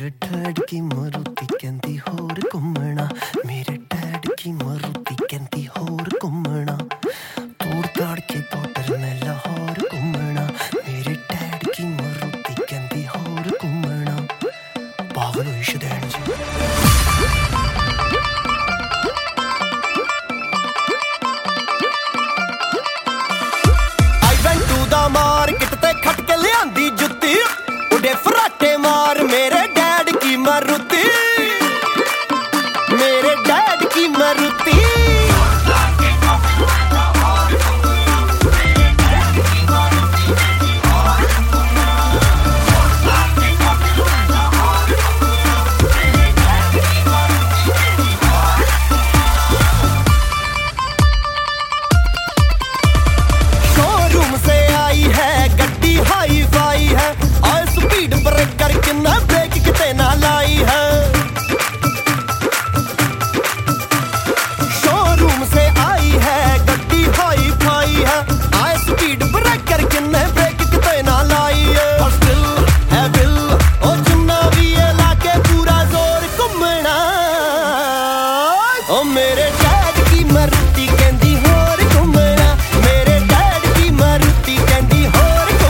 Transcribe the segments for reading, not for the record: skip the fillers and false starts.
मेरे डैड की मारुति कहती होर घूमना, मेरे डैड की मारुति कहती होर घूमना, तोड़ ताड़ के बॉर्डर में लाहौर घूमना, मेरे डैड की मारुति कहती होर घूमना। पागल हुई शदैन जी। मार्केट ते खट के लियांदी जुत्ती, उड़े फराटे मार मेरे डैड की मारुति, मेरे डैड की मारुति। हाई फाई है और स्पीड ब्रेकर कितना ब्रेक किते ना लाई है, शोरूम से आई है गड्डी हाई फाई है और स्पीड ब्रेकर कितने ब्रेक किते ना लाई है। और स्टिल है बिल ओ जिन्ना भी ये लाके पूरा जोर घूमना, ओ मेरे डैड की मारुति कहती होर घूमना, मेरे डैड की मारुति कहती होर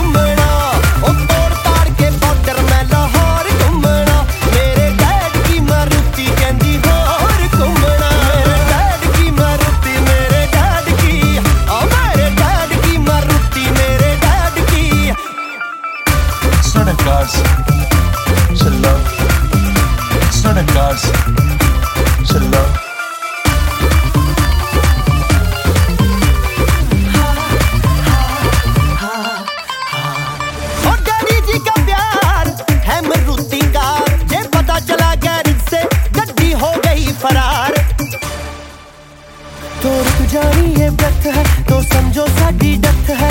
तो रुक जानी ये ब्रेथ है तो समझो साडी डेथ है।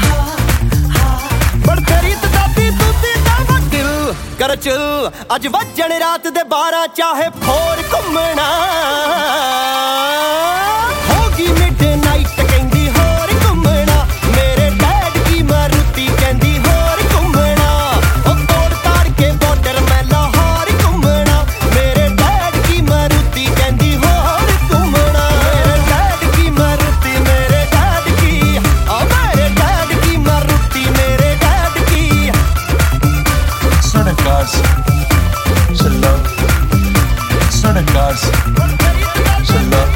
बड़ तेरी तदाबी तूती दा दिल कर चिल, अज वजन रात दे 12 चाहे फोर घूमना, होगी मिडनाइट कहंदी होर घूमना, मेरे डैड की मारुति कहंदी होर घूमना, ओ तोड़ ताड़ के बॉर्डर में लाहौर घूमना, मेरे डैड की मारुति कहंदी होर घूमना, मेरे डैड की मारुति मेरे डैड की, ओ मेरे डैड की मारुति मेरे डैड की। Certain cars should love, certain cars should love.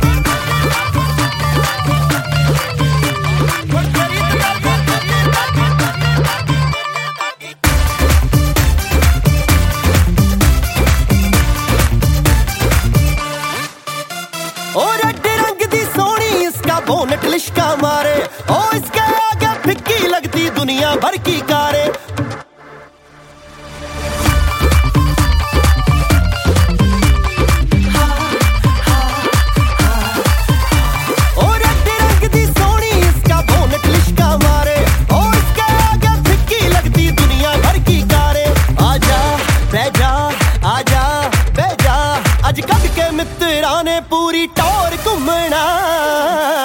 और रेड रंग दी सोनी इसका बोनट लिशका मारे, ओ इसके आगे फिक्की लगती दुनिया भर की कारे। और रेड रंग दी सोनी इसका बोनट लिशका मारे, ओ इसके आगे फिक्की लगती दुनिया भर की कारे। आजा बह जा आजा बह जा, अज कट के मित्रा ने पूरी टौर घूमना।